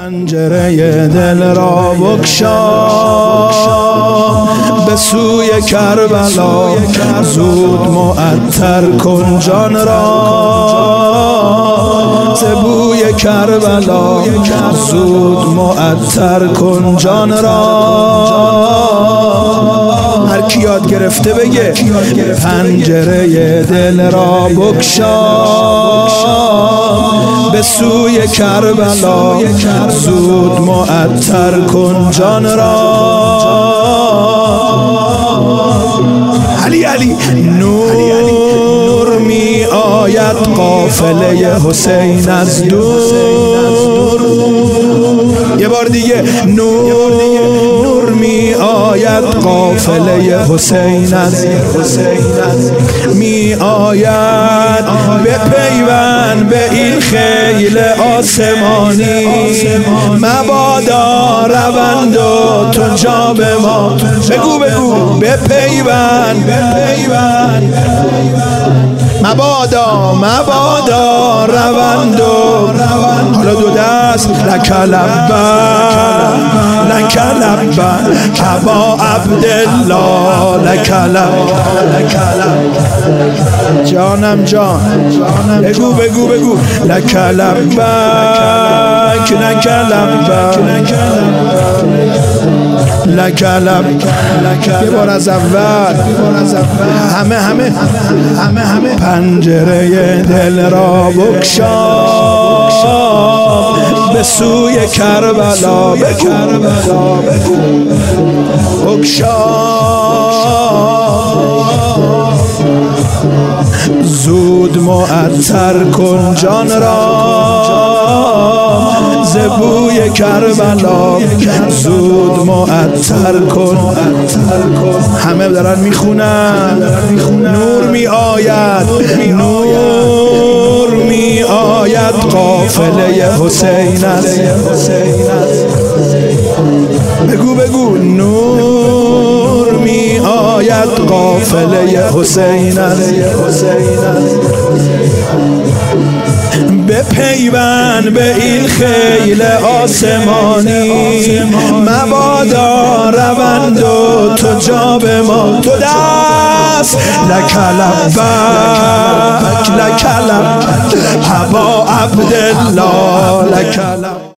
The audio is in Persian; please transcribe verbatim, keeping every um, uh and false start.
پنجره دل را بگشا به سوی کربلا، زود معطر کن جان را ز بوی کربلا، زود معطر کن جان را. هر کی یاد گرفته بگه پنجره دل را بگشا به سوی کربلا، زود معطر کن جان را. علی علی نور می آید قافله حسین از دور، یه بار دیگه نور می آید قافله حسین از می آید به پیوند به این خیل آسمانی، مبادا روند و تو جا به ما، بگو بگو به پیوند به پیوند، مبادا مبادا روند و حالا دو دست لکلبه لکلبه ابا عبدالله لکلبه، جانم جان بگو بگو بگو لکلبه لکلبه لکلب. یه بار از اول همه همه همه همه پنجره دل را بگشا به سوی کربلا، بگشا زود معطر کن جان را ز بوی کربلا، زود معطر کن. همه دارن میخونن نور می آید، نور می آید قافله حسین است، بگو بگو نور می آید قافله حسین است، به پیوند به این خیل آسمانی، مبادا روند و تو جا به ما، تو دست لکلبک لکلبک ابا عبدالله لکلبک.